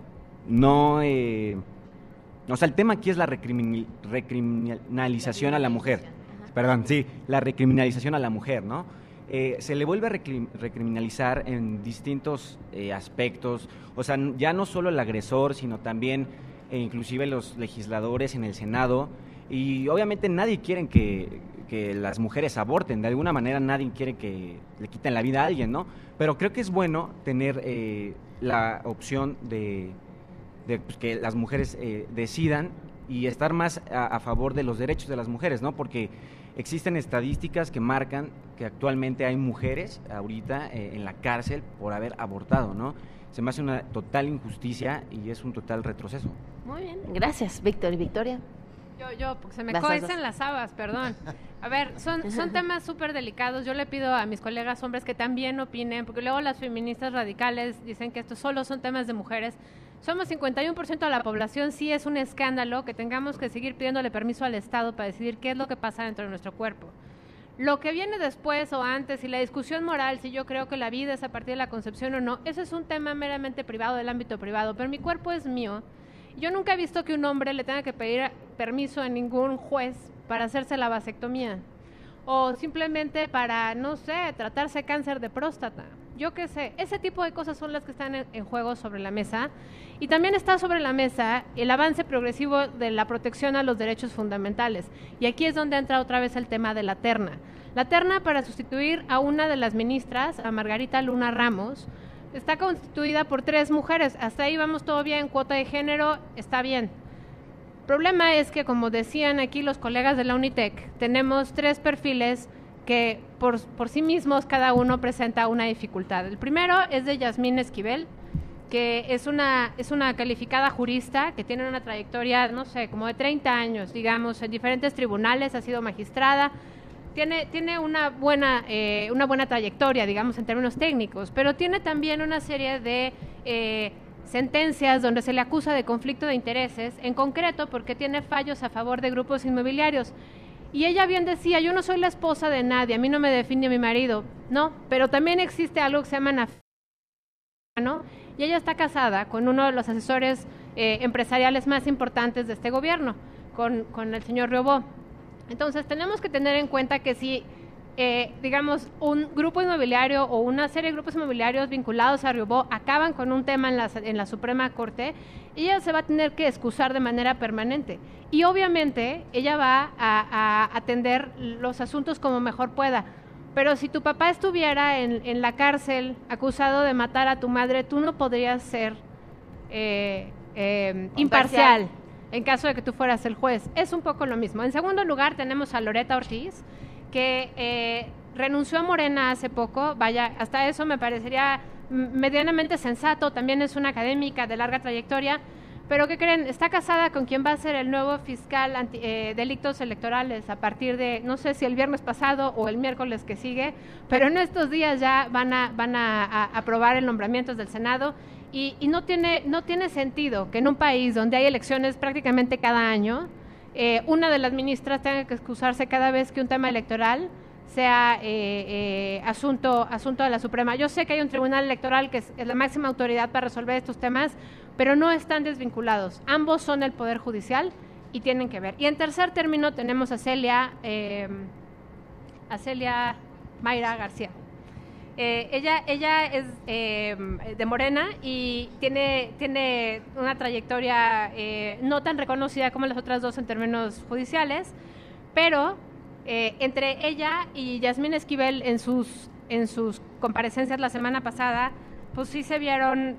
el tema aquí es la recriminalización a la mujer. La recriminalización a la mujer, ¿no? Se le vuelve a recriminalizar en distintos aspectos, ya no solo el agresor, sino también inclusive los legisladores en el Senado, y obviamente nadie quiere que las mujeres aborten, de alguna manera nadie quiere que le quiten la vida a alguien, ¿no? Pero creo que es bueno tener la opción de que las mujeres decidan y estar más a favor de los derechos de las mujeres, ¿no? Porque existen estadísticas que marcan que actualmente hay mujeres ahorita en la cárcel por haber abortado, ¿no? Se me hace una total injusticia y es un total retroceso. Muy bien, gracias, Víctor y Victoria. Porque se me cohecen las habas, perdón. A ver, son temas súper delicados. Yo le pido a mis colegas hombres que también opinen, porque luego las feministas radicales dicen que estos solo son temas de mujeres. Somos 51% de la población, sí es un escándalo que tengamos que seguir pidiéndole permiso al Estado para decidir qué es lo que pasa dentro de nuestro cuerpo. Lo que viene después o antes y la discusión moral, si yo creo que la vida es a partir de la concepción o no, eso es un tema meramente privado, del ámbito privado, pero mi cuerpo es mío. Yo nunca he visto que un hombre le tenga que pedir permiso a ningún juez para hacerse la vasectomía. o simplemente para, no sé, tratarse cáncer de próstata. Yo qué sé, ese tipo de cosas son las que están en juego sobre la mesa. Y también está sobre la mesa el avance progresivo de la protección a los derechos fundamentales. Y aquí es donde entra otra vez el tema de la terna. La terna para sustituir a una de las ministras, a Margarita Luna Ramos, está constituida por 3 mujeres. Hasta ahí vamos todo bien, cuota de género está bien. El problema es que, como decían aquí los colegas de la Unitec, tenemos 3 perfiles que por sí mismos cada uno presenta una dificultad. El primero es de Yasmín Esquivel, que es una calificada jurista que tiene una trayectoria, no sé, como de 30 años, digamos, en diferentes tribunales, ha sido magistrada, tiene una buena trayectoria, digamos, en términos técnicos, pero tiene también una serie de sentencias donde se le acusa de conflicto de intereses, en concreto porque tiene fallos a favor de grupos inmobiliarios. Y ella bien decía, yo no soy la esposa de nadie, a mí no me define mi marido. No, pero también existe algo que se llama ¿no? Y ella está casada con uno de los asesores empresariales más importantes de este gobierno, con el señor Riobó. Entonces tenemos que tener en cuenta que si, digamos, un grupo inmobiliario o una serie de grupos inmobiliarios vinculados a Riobó acaban con un tema en la Suprema Corte, ella se va a tener que excusar de manera permanente. Y obviamente ella va a atender los asuntos como mejor pueda. Pero si tu papá estuviera en la cárcel acusado de matar a tu madre, tú no podrías ser imparcial en caso de que tú fueras el juez. Es un poco lo mismo. En segundo lugar tenemos a Loretta Ortiz, que renunció a Morena hace poco. Vaya, hasta eso me parecería medianamente sensato. También es una académica de larga trayectoria. Pero ¿qué creen? Está casada con quien va a ser el nuevo fiscal delitos electorales a partir de, no sé si el viernes pasado o el miércoles que sigue, pero en estos días ya van a aprobar el nombramiento del Senado y no tiene sentido que en un país donde hay elecciones prácticamente cada año, una de las ministras tenga que excusarse cada vez que un tema electoral sea asunto de la Suprema. Yo sé que hay un tribunal electoral que es la máxima autoridad para resolver estos temas, pero no están desvinculados. Ambos son el Poder Judicial y tienen que ver. Y en tercer término tenemos a Celia Mayra García. Ella es de Morena y tiene una trayectoria no tan reconocida como las otras dos en términos judiciales, pero entre ella y Yasmín Esquivel en sus comparecencias la semana pasada, pues sí se vieron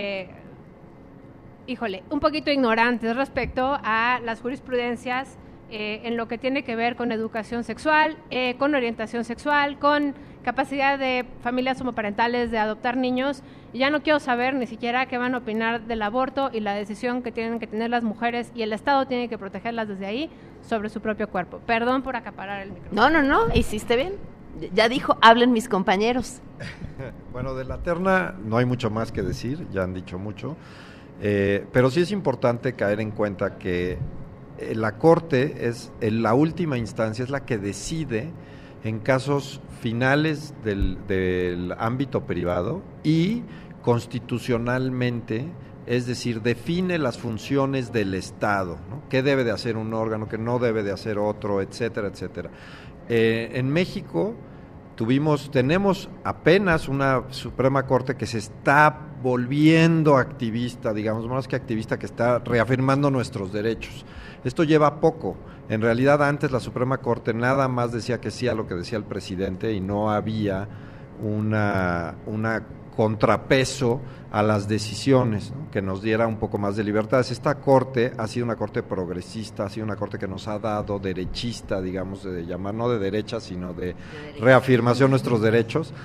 un poquito ignorantes respecto a las jurisprudencias en lo que tiene que ver con educación sexual, con orientación sexual, con capacidad de familias homoparentales de adoptar niños. Y ya no quiero saber ni siquiera qué van a opinar del aborto y la decisión que tienen que tener las mujeres, y el Estado tiene que protegerlas desde ahí sobre su propio cuerpo. Perdón por acaparar el micrófono. No, hiciste bien. Ya dijo, hablen mis compañeros. Bueno, de la terna no hay mucho más que decir, ya han dicho mucho. Pero sí es importante caer en cuenta que la Corte es la última instancia, es la que decide en casos finales del ámbito privado y constitucionalmente, es decir, define las funciones del Estado, ¿no? ¿Qué debe de hacer un órgano, qué no debe de hacer otro, etcétera, etcétera? En México tenemos apenas una Suprema Corte que se está volviendo activista, digamos, más que activista, que está reafirmando nuestros derechos. Esto lleva poco. En realidad, antes la Suprema Corte nada más decía que sí a lo que decía el presidente y no había una contrapeso a las decisiones, ¿no? Que nos diera un poco más de libertades. Esta Corte ha sido una Corte progresista, ha sido una Corte que nos ha dado derechista, digamos, de llamar no de derecha, sino de reafirmación de nuestros derechos.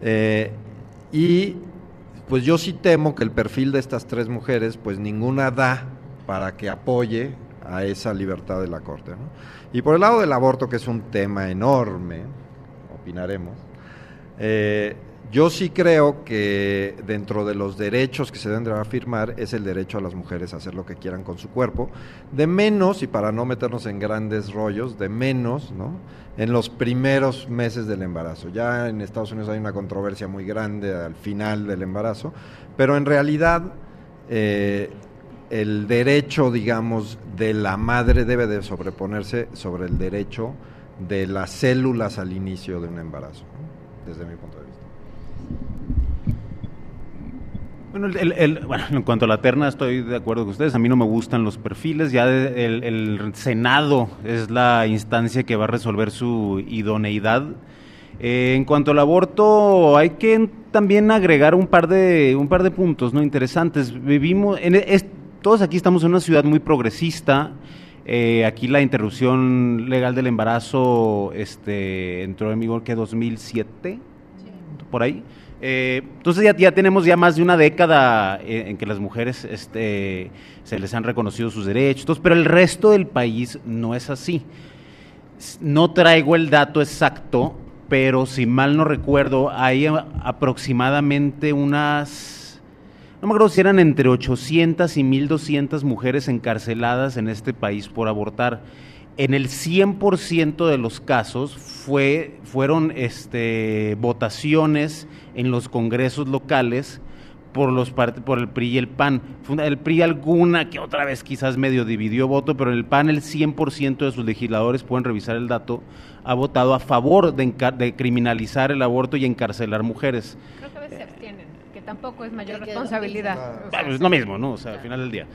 Y pues yo sí temo que el perfil de estas 3 mujeres, pues ninguna da para que apoye a esa libertad de la Corte, ¿no? Y por el lado del aborto, que es un tema enorme, opinaremos, yo sí creo que dentro de los derechos que se deben de afirmar es el derecho a las mujeres a hacer lo que quieran con su cuerpo, de menos, y para no meternos en grandes rollos, de menos, ¿no?, en los primeros meses del embarazo. Ya en Estados Unidos hay una controversia muy grande al final del embarazo, pero en realidad el derecho, digamos, de la madre debe de sobreponerse sobre el derecho de las células al inicio de un embarazo, ¿no? Desde mi punto de vista. Bueno, bueno, en cuanto a la terna estoy de acuerdo con ustedes, a mí no me gustan los perfiles, ya el Senado es la instancia que va a resolver su idoneidad. En cuanto al aborto, hay que también agregar un par de puntos, ¿no?, interesantes. Todos aquí estamos en una ciudad muy progresista. Aquí la interrupción legal del embarazo entró en vigor que 2007, sí, por ahí. Entonces ya tenemos ya más de una década en que las mujeres se les han reconocido sus derechos, pero el resto del país no es así. No traigo el dato exacto, pero si mal no recuerdo, hay aproximadamente unas, no me acuerdo si eran entre 800 y 1,200 mujeres encarceladas en este país por abortar. En el 100% de los casos fueron votaciones en los congresos locales por el PRI y el PAN. El PRI alguna que otra vez quizás medio dividió voto, pero el PAN el 100% de sus legisladores, pueden revisar el dato, ha votado a favor de criminalizar el aborto y encarcelar mujeres. Creo que a veces se abstienen, que tampoco es mayor responsabilidad. Es lo mismo, ¿no? O sea, al final del día.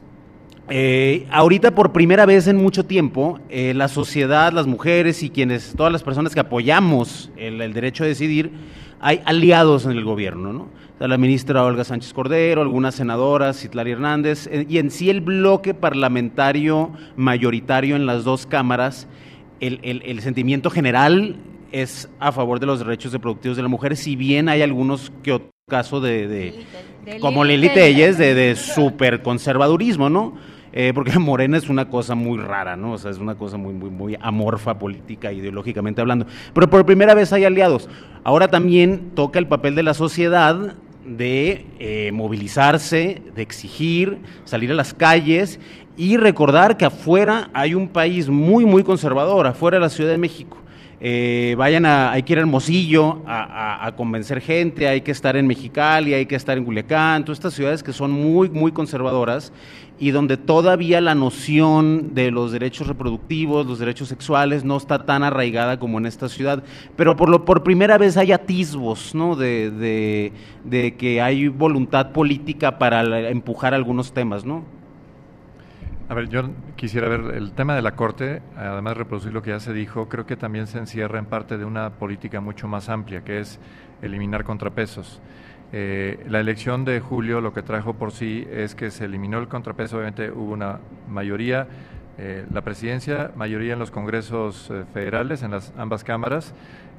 Ahorita por primera vez en mucho tiempo, la sociedad, las mujeres y todas las personas que apoyamos el derecho a decidir, hay aliados en el gobierno, ¿no? O sea, la ministra Olga Sánchez Cordero, algunas senadoras, Citlali Hernández, y en sí el bloque parlamentario mayoritario en las dos cámaras, el sentimiento general es a favor de los derechos reproductivos de las mujeres, si bien hay algunos que otros casos como Lili Telles, de súper conservadurismo, ¿no? Porque Morena es una cosa muy rara, ¿no? O sea, es una cosa muy, muy, muy amorfa política, ideológicamente hablando. Pero por primera vez hay aliados. Ahora también toca el papel de la sociedad de movilizarse, de exigir, salir a las calles y recordar que afuera hay un país muy, muy conservador, afuera de la Ciudad de México. Hay que ir a Hermosillo a convencer gente, hay que estar en Mexicali, hay que estar en Culiacán, todas estas ciudades que son muy, muy conservadoras y donde todavía la noción de los derechos reproductivos, los derechos sexuales no está tan arraigada como en esta ciudad, pero por primera vez hay atisbos, ¿no?, de que hay voluntad política para empujar algunos temas, ¿no? A ver, yo quisiera ver el tema de la Corte, además de reproducir lo que ya se dijo, creo que también se encierra en parte de una política mucho más amplia, que es eliminar contrapesos. La elección de julio lo que trajo por sí es que se eliminó el contrapeso, obviamente hubo una mayoría, la presidencia, mayoría en los congresos federales, en ambas cámaras,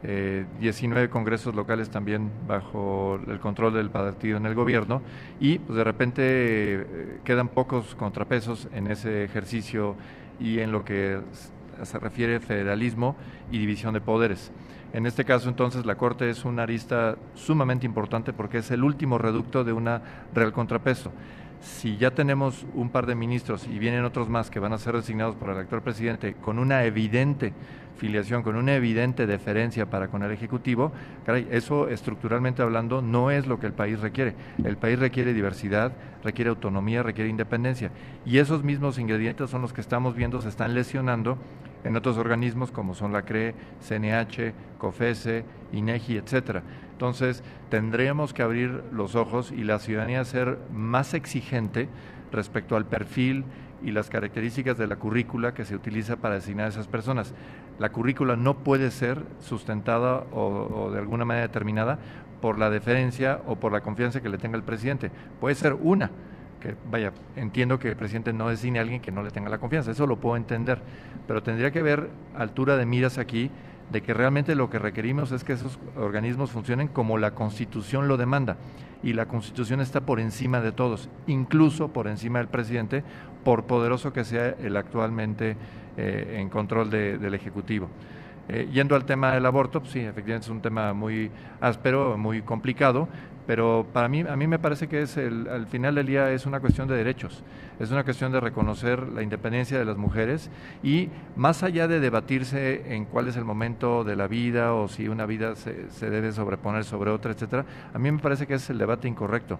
19 congresos locales también bajo el control del partido en el gobierno, y pues de repente quedan pocos contrapesos en ese ejercicio y en lo que se refiere federalismo y división de poderes. En este caso, entonces, la Corte es una arista sumamente importante porque es el último reducto de una real contrapeso. Si ya tenemos un par de ministros y vienen otros más que van a ser designados por el actual presidente con una evidente filiación, con una evidente deferencia para con el Ejecutivo, caray, eso estructuralmente hablando no es lo que el país requiere. El país requiere diversidad, requiere autonomía, requiere independencia. Y esos mismos ingredientes son los que estamos viendo se están lesionando en otros organismos como son la CRE, CNH, COFESE, INEGI, etcétera. Entonces, tendríamos que abrir los ojos y la ciudadanía ser más exigente respecto al perfil y las características de la currícula que se utiliza para designar a esas personas. La currícula no puede ser sustentada o de alguna manera determinada por la deferencia o por la confianza que le tenga el presidente. Puede ser una, que vaya, entiendo que el presidente no designe a alguien que no le tenga la confianza, eso lo puedo entender, pero tendría que haber altura de miras aquí de que realmente lo que requerimos es que esos organismos funcionen como la Constitución lo demanda, y la Constitución está por encima de todos, incluso por encima del presidente, por poderoso que sea el actualmente en control del Ejecutivo. Yendo al tema del aborto, pues sí, efectivamente es un tema muy áspero, muy complicado, pero a mí me parece que al final del día es una cuestión de derechos, es una cuestión de reconocer la independencia de las mujeres y más allá de debatirse en cuál es el momento de la vida o si una vida se debe sobreponer sobre otra, etcétera, a mí me parece que es el debate incorrecto.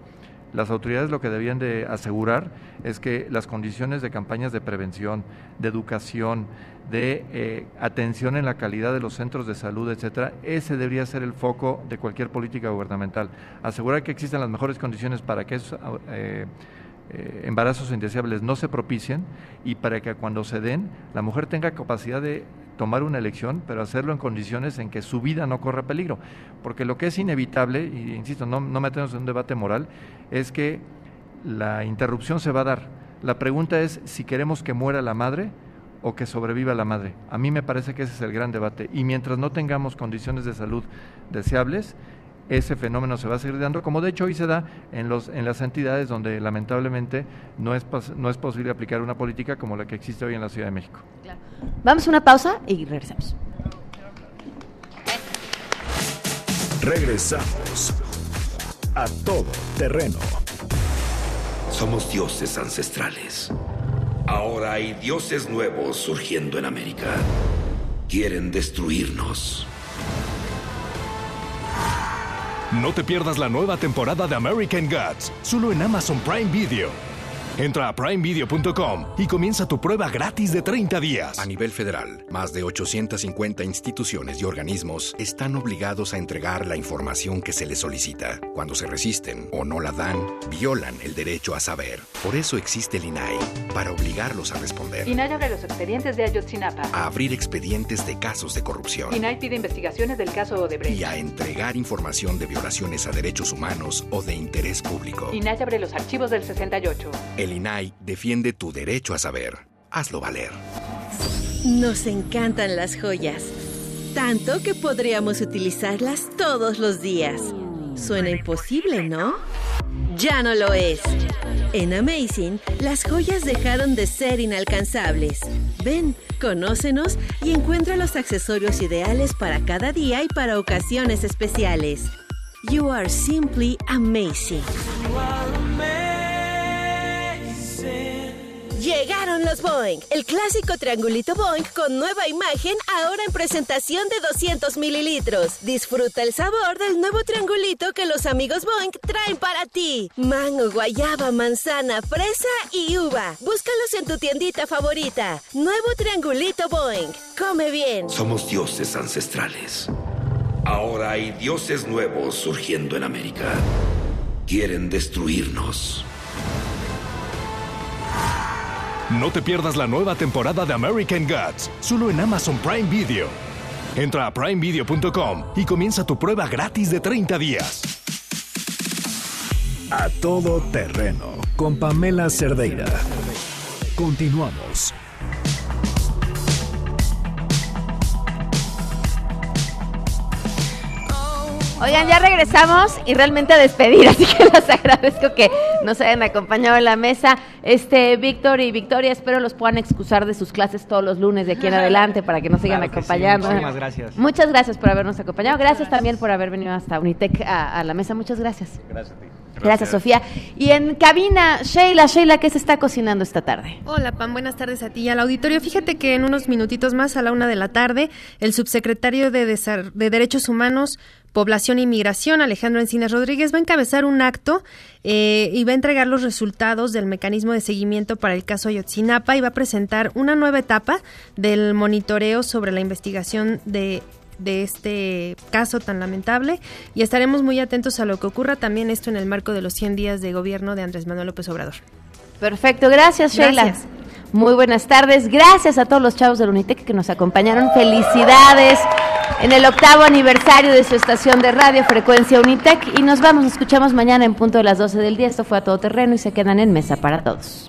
las autoridades lo que debían de asegurar es que las condiciones de campañas de prevención, de educación, de atención en la calidad de los centros de salud, etcétera, ese debería ser el foco de cualquier política gubernamental. Asegurar que existan las mejores condiciones para que esos embarazos indeseables no se propicien y para que cuando se den, la mujer tenga capacidad de tomar una elección, pero hacerlo en condiciones en que su vida no corra peligro. Porque lo que es inevitable, y insisto, no metemos en un debate moral, es que la interrupción se va a dar. La pregunta es si queremos que muera la madre o que sobreviva la madre. A mí me parece que ese es el gran debate. Y mientras no tengamos condiciones de salud deseables, ese fenómeno se va a seguir dando, como de hecho hoy se da en las entidades donde lamentablemente no es posible aplicar una política como la que existe hoy en la Ciudad de México. Claro. Vamos a una pausa y regresamos. Regresamos a Todo Terreno. Somos dioses ancestrales. Ahora hay dioses nuevos surgiendo en América. Quieren destruirnos. No te pierdas la nueva temporada de American Gods, solo en Amazon Prime Video. Entra a primevideo.com y comienza tu prueba gratis de 30 días. A nivel federal, más de 850 instituciones y organismos están obligados a entregar la información que se les solicita. Cuando se resisten o no la dan, violan el derecho a saber. Por eso existe el INAI, para obligarlos a responder. INAI abre los expedientes de Ayotzinapa. A abrir expedientes de casos de corrupción. INAI pide investigaciones del caso Odebrecht. Y a entregar información de violaciones a derechos humanos o de interés público. INAI abre los archivos del 68. El INAI defiende tu derecho a saber. Hazlo valer. Nos encantan las joyas, tanto que podríamos utilizarlas todos los días. Suena imposible, ¿no? Ya no lo es. En Amazing, las joyas dejaron de ser inalcanzables. Ven, conócenos y encuentra los accesorios ideales para cada día y para ocasiones especiales. You are simply amazing. Llegaron los Boing, el clásico triangulito Boing con nueva imagen, ahora en presentación de 200 mililitros. Disfruta el sabor del nuevo triangulito que los amigos Boing traen para ti. Mango, guayaba, manzana, fresa y uva. Búscalos en tu tiendita favorita. Nuevo triangulito Boing. Come bien. Somos dioses ancestrales. Ahora hay dioses nuevos surgiendo en América. Quieren destruirnos. No te pierdas la nueva temporada de American Gods, solo en Amazon Prime Video. Entra a primevideo.com y comienza tu prueba gratis de 30 días. A Todo Terreno, con Pamela Cerdeira. Continuamos. Oigan, ya regresamos y realmente a despedir, así que les agradezco que nos hayan acompañado en la mesa. Víctor y Victoria, espero los puedan excusar de sus clases todos los lunes de aquí en adelante para que nos sigan acompañando. Sí, muchísimas gracias. Muchas gracias por habernos acompañado. Gracias también por haber venido hasta Unitec a la mesa. Muchas gracias. Gracias a ti. Gracias, Sofía. Y en cabina, Sheila, ¿qué se está cocinando esta tarde? Hola, Pam, buenas tardes a ti y al auditorio. Fíjate que en unos minutitos más, a la 1:00 p.m, el subsecretario de Derechos Humanos, Población y Migración, Alejandro Encinas Rodríguez, va a encabezar un acto y va a entregar los resultados del mecanismo de seguimiento para el caso Ayotzinapa y va a presentar una nueva etapa del monitoreo sobre la investigación de este caso tan lamentable, y estaremos muy atentos a lo que ocurra también esto en el marco de los 100 días de gobierno de Andrés Manuel López Obrador. Perfecto, gracias, Sheila. Gracias. Muy buenas tardes, gracias a todos los chavos del Unitec que nos acompañaron, felicidades en el 8º aniversario de su estación de radio Frecuencia Unitec, y nos escuchamos mañana en punto de las 12 del día. Esto fue A Todo Terreno y se quedan en Mesa para Todos.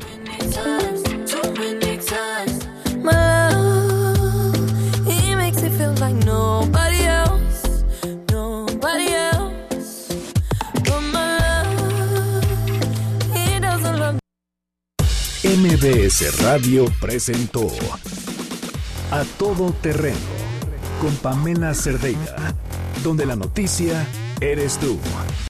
MBS Radio presentó A Todo Terreno con Pamela Cerdeira, donde la noticia eres tú.